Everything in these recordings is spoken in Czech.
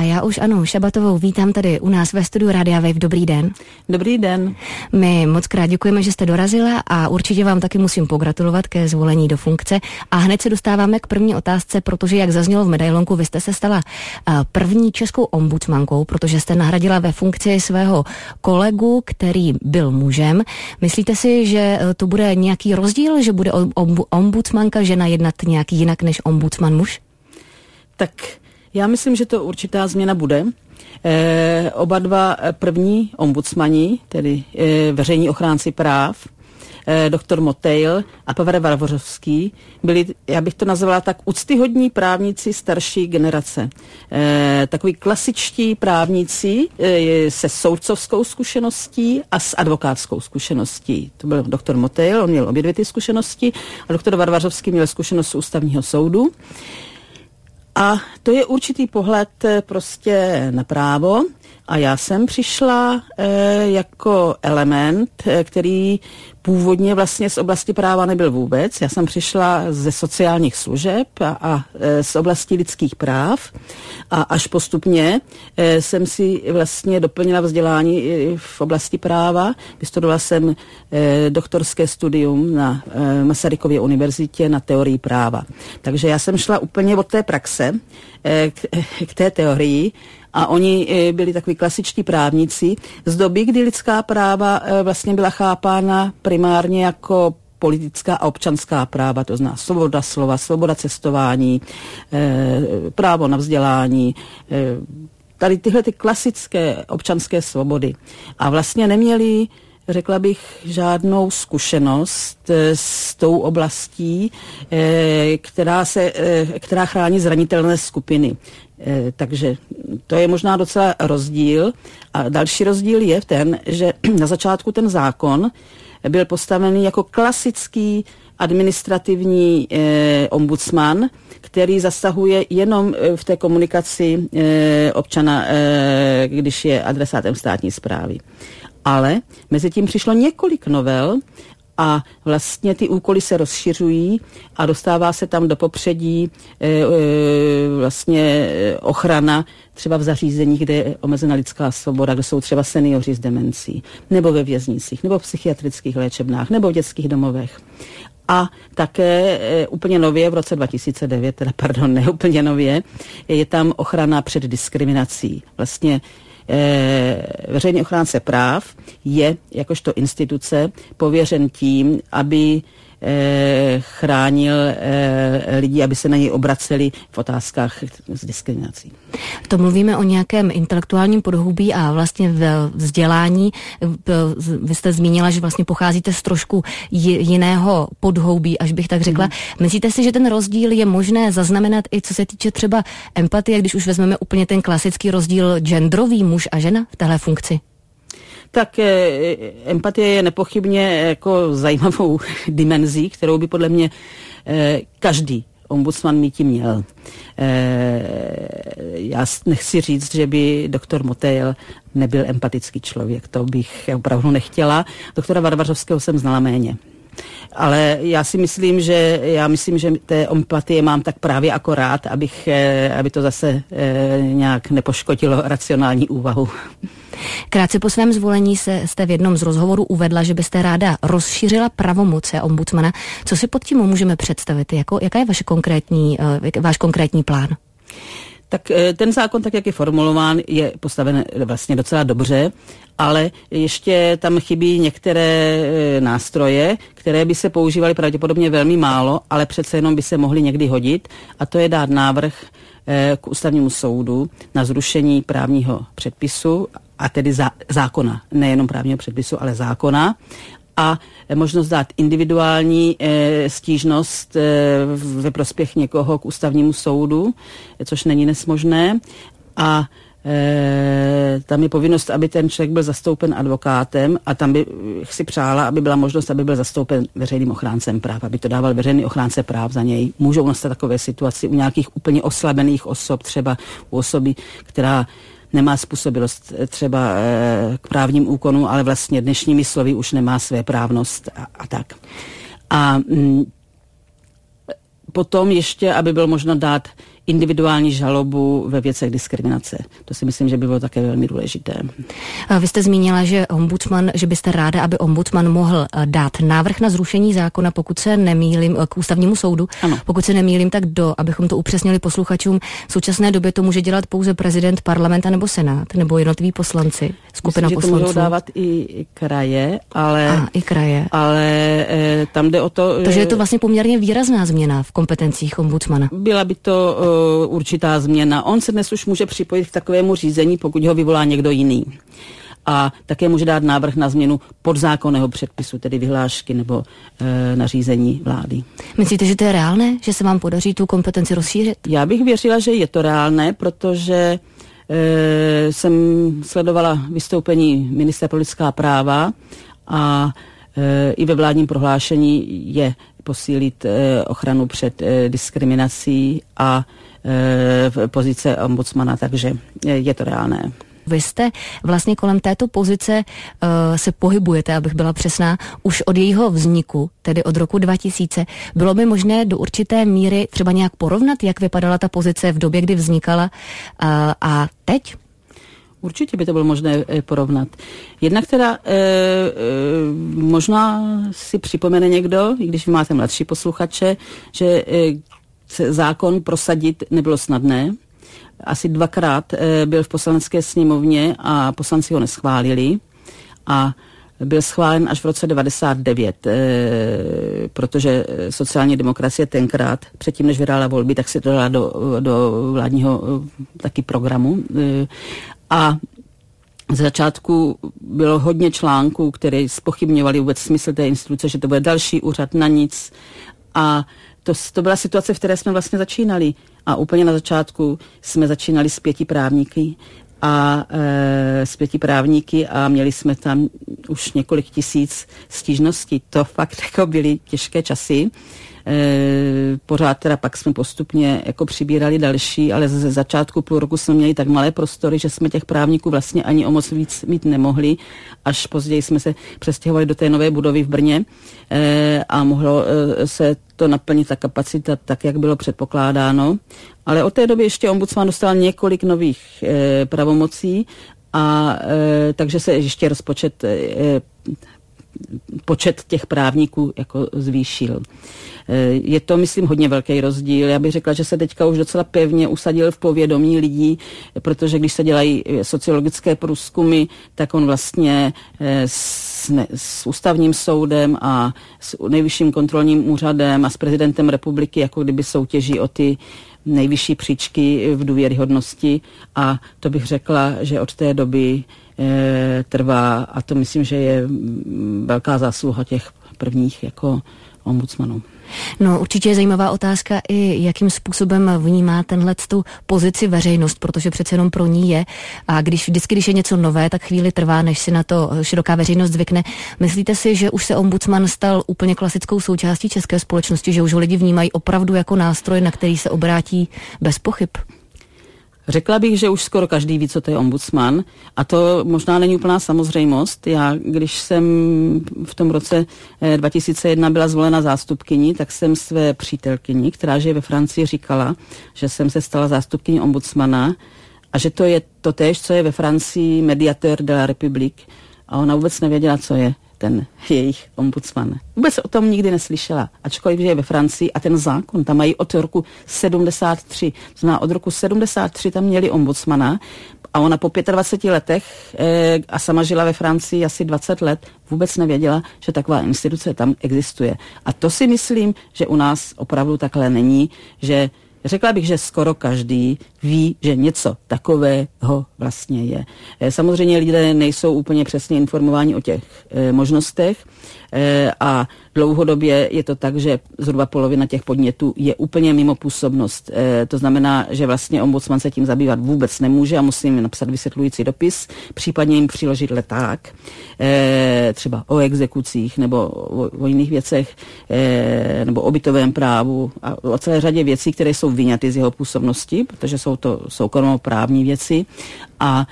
A já už Anu Šabatovou vítám tady u nás ve studiu Rádia Wave. Dobrý den. Dobrý den. My moc krát děkujeme, že jste dorazila a určitě vám taky musím pogratulovat ke zvolení do funkce. A hned se dostáváme k první otázce, protože jak zaznělo v medailonku, vy jste se stala první českou ombudsmankou, protože jste nahradila ve funkci svého kolegu, který byl mužem. Myslíte si, že to bude nějaký rozdíl, že bude ombudsmanka žena jednat nějak jinak než ombudsman muž? Tak já myslím, že to určitá změna bude. Oba dva první ombudsmani, tedy veřejní ochránci práv, doktor Motejl a Pavel Varvařovský, byli, já bych to nazvala tak, úctyhodní právníci starší generace. Takový klasičtí právníci se soudcovskou zkušeností a s advokátskou zkušeností. To byl doktor Motejl, on měl obě dvě ty zkušenosti, a doktor Varvařovský měl zkušenost z ústavního soudu. A to je určitý pohled prostě na právo a já jsem přišla jako element, který původně vlastně z oblasti práva nebyl vůbec. Já jsem přišla ze sociálních služeb a z oblasti lidských práv a až postupně jsem si vlastně doplnila vzdělání v oblasti práva. Vystudovala jsem doktorské studium na Masarykově univerzitě na teorii práva. Takže já jsem šla úplně od té praxe k té teorii a oni byli takový klasičtí právníci z doby, kdy lidská práva vlastně byla chápána primárně jako politická a občanská práva, to znamená svoboda slova, svoboda cestování, právo na vzdělání, tady tyhle ty klasické občanské svobody. A vlastně neměli, řekla bych, žádnou zkušenost s tou oblastí, která chrání zranitelné skupiny. Takže to je možná docela rozdíl. A další rozdíl je v ten, že na začátku ten zákon byl postavený jako klasický administrativní ombudsman, který zasahuje jenom v té komunikaci občana, když je adresátem státní správy. Ale mezi tím přišlo několik novel a vlastně ty úkoly se rozšiřují a dostává se tam do popředí vlastně ochrana třeba v zařízeních, kde je omezena lidská svoboda, kde jsou třeba seniori s demencí, nebo ve věznicích, nebo v psychiatrických léčebnách, nebo v dětských domovech. A také úplně nově v roce 2009, ne úplně nově, je tam ochrana před diskriminací. Vlastně veřejný ochránce práv je jakožto instituce pověřen tím, aby chránil lidi, aby se na něj obraceli v otázkách s diskriminací. To mluvíme o nějakém intelektuálním podhoubí a vlastně v vzdělání. Vy jste zmínila, že vlastně pocházíte z trošku jiného podhoubí, až bych tak řekla. Myslíte si, že ten rozdíl je možné zaznamenat i co se týče třeba empatie, když už vezmeme úplně ten klasický rozdíl genderový, muž a žena v téhle funkci? Tak empatie je nepochybně jako zajímavou dimenzí, kterou by podle mě každý ombudsman mít měl. Já nechci říct, že by doktor Motejl nebyl empatický člověk, to bych opravdu nechtěla. Doktora Varvařovského jsem znala méně. Ale já myslím, že té empatie mám tak právě akorát, aby to zase nějak nepoškodilo racionální úvahu. Krátce po svém zvolení jste v jednom z rozhovorů uvedla, že byste ráda rozšířila pravomoce ombudsmana. Co si pod tím můžeme představit? Jaká je váš konkrétní plán? Tak ten zákon, tak jak je formulován, je postaven vlastně docela dobře, ale ještě tam chybí některé nástroje, které by se používaly pravděpodobně velmi málo, ale přece jenom by se mohly někdy hodit, a to je dát návrh k ústavnímu soudu na zrušení právního předpisu, a tedy zákona, nejenom právního předpisu, ale zákona, a možnost dát individuální stížnost ve prospěch někoho k ústavnímu soudu, což není dnes možné. A tam je povinnost, aby ten člověk byl zastoupen advokátem, a tam bych si přála, aby byla možnost, aby byl zastoupen veřejným ochráncem práv, aby to dával veřejný ochránce práv za něj. Můžou nastat takové situaci u nějakých úplně oslabených osob, třeba u osoby, která nemá způsobilost třeba k právním úkonům, ale vlastně dnešními slovy už nemá své právnost a tak. A potom ještě, aby bylo možno dát individuální žalobu ve věcech diskriminace. To si myslím, že by bylo také velmi důležité. Vy jste zmínila, že byste ráda, aby ombudsman mohl dát návrh na zrušení zákona, pokud se nemýlím, k ústavnímu soudu. Ano. Pokud se nemýlím, tak abychom to upřesnili posluchačům, v současné době to může dělat pouze prezident, parlament nebo senát, nebo jednotliví poslanci, skupina myslím, poslanců. Že to můžou dávat i kraje, ale... i kraje. Ale tam jde o to... Takže je to vlastně poměrně výrazná změna v kompetencích ombudsmana. Byla by to určitá změna. On se dnes už může připojit k takovému řízení, pokud ho vyvolá někdo jiný. A také může dát návrh na změnu podzákonného předpisu, tedy vyhlášky nebo nařízení vlády. Myslíte, že to je reálné, že se vám podaří tu kompetenci rozšířit? Já bych věřila, že je to reálné, protože jsem sledovala vystoupení ministra pro lidská práva a i ve vládním prohlášení je posílit ochranu před diskriminací a pozice ombudsmana, takže je to reálné. Vy jste vlastně kolem této pozice se pohybujete, abych byla přesná, už od jejího vzniku, tedy od roku 2000. Bylo by možné do určité míry třeba nějak porovnat, jak vypadala ta pozice v době, kdy vznikala a teď? Určitě by to bylo možné porovnat. Jednak teda možná si připomene někdo, i když vy máte mladší posluchače, že zákon prosadit nebylo snadné. Asi 2krát byl v poslanecké sněmovně a poslanci ho neschválili a byl schválen až v roce 1999, protože sociální demokracie tenkrát, předtím než vyhrála volby, tak se to dala do vládního taky programu. A z začátku bylo hodně článků, které zpochybňovaly vůbec smysl té instituce, že to bude další úřad na nic. A to byla situace, v které jsme vlastně začínali. A úplně na začátku jsme začínali s 5 právníky a měli jsme tam už několik tisíc stížností. To fakt jako byly těžké časy. Pořád teda pak jsme postupně jako přibírali další, ale ze začátku půl roku jsme měli tak malé prostory, že jsme těch právníků vlastně ani o moc víc mít nemohli. Až později jsme se přestěhovali do té nové budovy v Brně a mohlo se to naplnit ta kapacita tak, jak bylo předpokládáno. Ale od té doby ještě ombudsman dostal několik nových pravomocí a takže se ještě počet těch právníků jako zvýšil. Je to, myslím, hodně velký rozdíl. Já bych řekla, že se teďka už docela pevně usadil v povědomí lidí, protože když se dělají sociologické průzkumy, tak on vlastně s ústavním soudem a s nejvyšším kontrolním úřadem a s prezidentem republiky jako kdyby soutěží o ty nejvyšší příčky v důvěryhodnosti a to bych řekla, že od té doby trvá a to myslím, že je velká zásluha těch prvních jako ombudsmanů. No, určitě je zajímavá otázka i jakým způsobem vnímá tu pozici veřejnost, protože přece jenom pro ní je a vždycky, když je něco nové, tak chvíli trvá, než si na to široká veřejnost zvykne. Myslíte si, že už se ombudsman stal úplně klasickou součástí české společnosti, že už ho lidi vnímají opravdu jako nástroj, na který se obrátí bez pochyb? Řekla bych, že už skoro každý ví, co to je ombudsman a to možná není úplná samozřejmost. Já, když jsem v tom roce 2001 byla zvolena zástupkyní, tak jsem své přítelkyni, která žije ve Francii, říkala, že jsem se stala zástupkyní ombudsmana a že to je totéž, co je ve Francii médiateur de la République a ona vůbec nevěděla, co je ten jejich ombudsman. Vůbec o tom nikdy neslyšela, ačkoliv je ve Francii a ten zákon tam mají od roku 73. Znamená, od roku 73 tam měli ombudsmana a ona po 25 letech a sama žila ve Francii asi 20 let, vůbec nevěděla, že taková instituce tam existuje. A to si myslím, že u nás opravdu takhle není, že řekla bych, že skoro každý ví, že něco takového vlastně je. Samozřejmě lidé nejsou úplně přesně informováni o těch možnostech a dlouhodobě je to tak, že zhruba polovina těch podnětů je úplně mimo působnost. To znamená, že vlastně ombudsman se tím zabývat vůbec nemůže a musí jim napsat vysvětlující dopis, případně jim přiložit leták, třeba o exekucích nebo o jiných věcech, nebo o bytovém právu a o celé řadě věcí, které jsou vyňaty z jeho působnosti, protože jsou to soukromoprávní věci a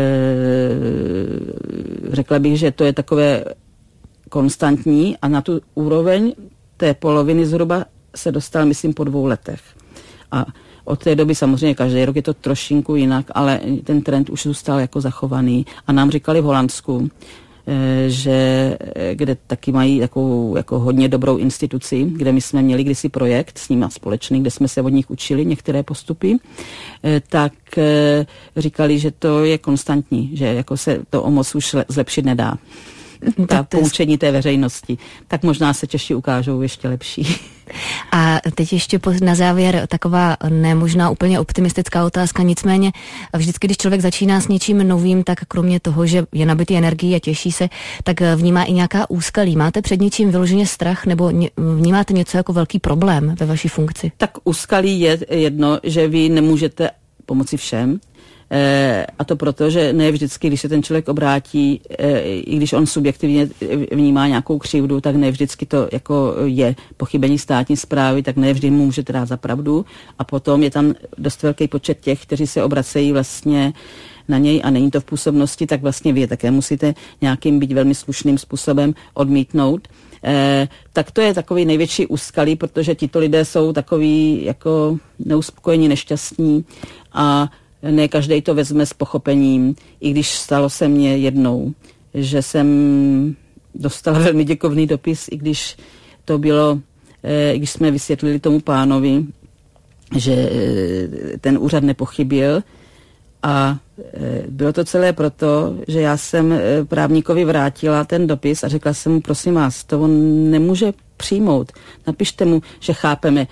řekla bych, že to je takové konstantní a na tu úroveň té poloviny zhruba se dostal, myslím, po 2 letech. A od té doby samozřejmě každý rok je to trošinku jinak, ale ten trend už zůstal jako zachovaný. A nám říkali v Holandsku, že kde taky mají takovou jako hodně dobrou instituci, kde my jsme měli kdysi projekt s nimi společný, kde jsme se od nich učili některé postupy, tak říkali, že to je konstantní, že jako se to o moc už zlepšit nedá. Ta poučení té veřejnosti. Tak možná se Češi ukážou ještě lepší. A teď ještě na závěr taková nemožná úplně optimistická otázka, nicméně vždycky, když člověk začíná s něčím novým, tak kromě toho, že je nabitý energií a těší se, tak vnímá i nějaká úskalí. Máte před něčím vyloženě strach nebo vnímáte něco jako velký problém ve vaší funkci? Tak úskalí je jedno, že vy nemůžete pomoci všem. A to proto, že ne vždycky, když se ten člověk obrátí, i když on subjektivně vnímá nějakou křivdu, tak ne vždycky to jako je pochybení státní správy, tak ne vždy mu můžete dát za pravdu. A potom je tam dost velký počet těch, kteří se obracejí vlastně na něj a není to v působnosti, tak vlastně vy je také musíte nějakým být velmi slušným způsobem odmítnout. Tak to je takový největší úskalí, protože tito lidé jsou takový jako neuspokojení, nešťastní a ne každý to vezme s pochopením, i když stalo se mně jednou, že jsem dostala velmi děkovný dopis, i když to bylo, i když jsme vysvětlili tomu pánovi, že ten úřad nepochybil a bylo to celé proto, že já jsem právníkovi vrátila ten dopis a řekla jsem mu, prosím vás, to on nemůže přijmout. Napište mu, že chápeme,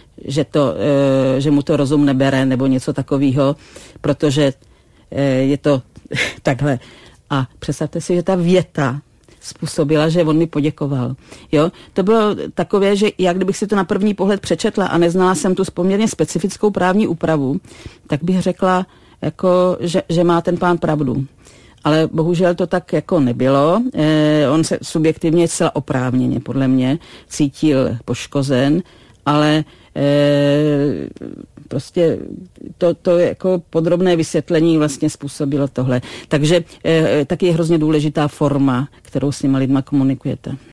že mu to rozum nebere nebo něco takového, protože je to takhle. A představte si, že ta věta způsobila, že on mi poděkoval. Jo? To bylo takové, že já kdybych si to na první pohled přečetla a neznala jsem tu poměrně specifickou právní úpravu, tak bych řekla, jako, že má ten pán pravdu. Ale bohužel to tak jako nebylo. On se subjektivně zcela oprávněně, podle mě, cítil poškozen, ale prostě to jako podrobné vysvětlení vlastně způsobilo tohle. Takže taky je hrozně důležitá forma, kterou s těma lidma komunikujete.